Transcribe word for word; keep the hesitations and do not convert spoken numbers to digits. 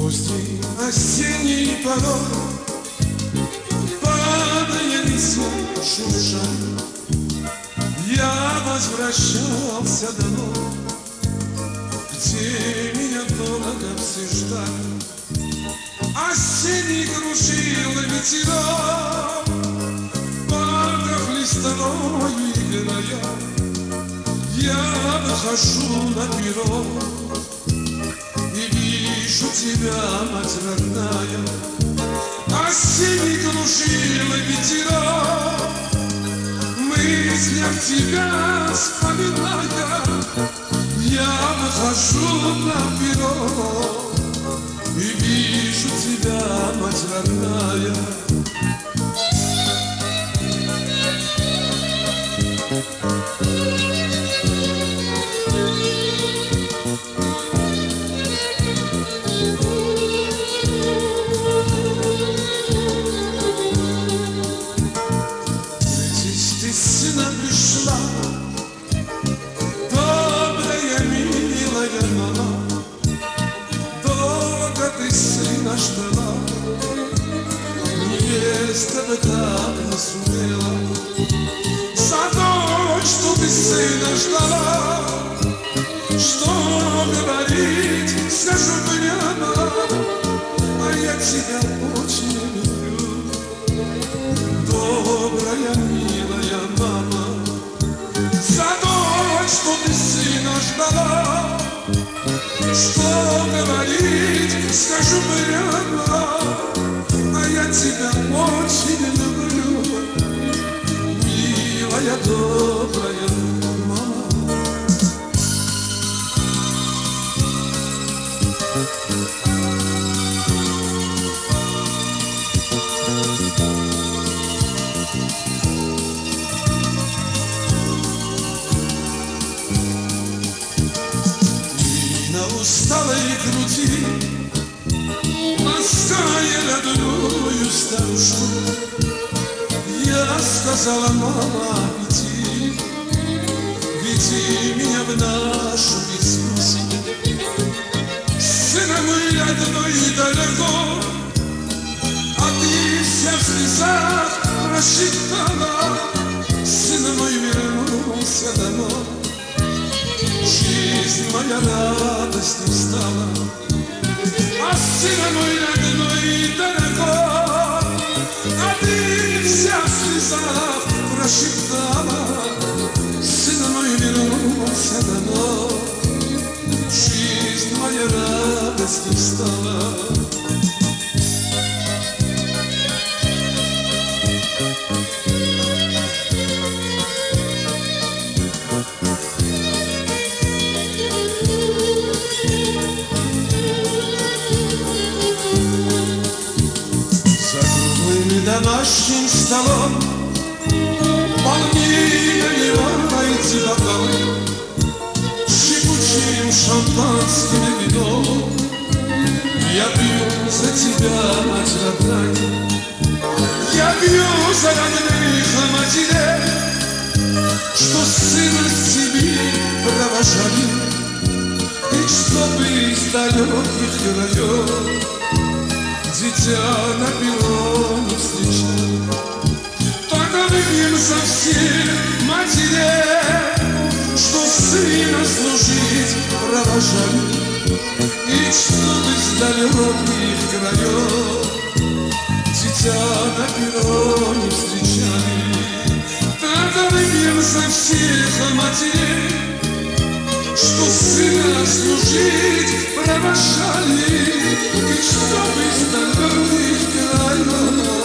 Поздний осенний порог, падая листья шурша, я возвращался домой, где меня долго все ждали. Осенний кружил ветерок, пахнет листвою играя. Я выхожу на перрон и вижу тебя, мать родная. Осенний кружил ветерок, мыслях тебя вспоминая. Я выхожу на перрон и вижу тебя, мать родная. Здесь ты сына пришла, добрая, милая мама. Долго ты сына ждала, невеста бы так не сумела. За то, что ты сына ждала, что говорить, скажу прямо, а я тебя очень люблю. Добрая, милая мама, за то, что ты сына ждала, что говорить, скажу прямо, а я тебя очень люблю, милая, добрая мама. И на усталой груди, лаская родную старушку, я сказала: мама, веди, веди меня в нашу Иисусе. Сына мой родной далеко, а ты вся в слезах просчитала. Сын мой вернулся домой, жизнь моя радостью стала. А сын мой родной далеко, а ты вся в слезах прошептала. Сын мой вернулся домой, жизнь моя радостью стала. Домашним столом полнее наливайте бокалы шипучим шампанским вином. Я пью за тебя, мать родная, я пью за родных матерей, что сына себе провожали, и чтобы из далеких краев дитя на перроне встречали. Только выпьем за всех матерей, что сына служить провожали, и чтобы из далеких краев дитя на перроне встречали. Только выпьем за всех матерей, что сына служить провожали, и чтобы из далеких краев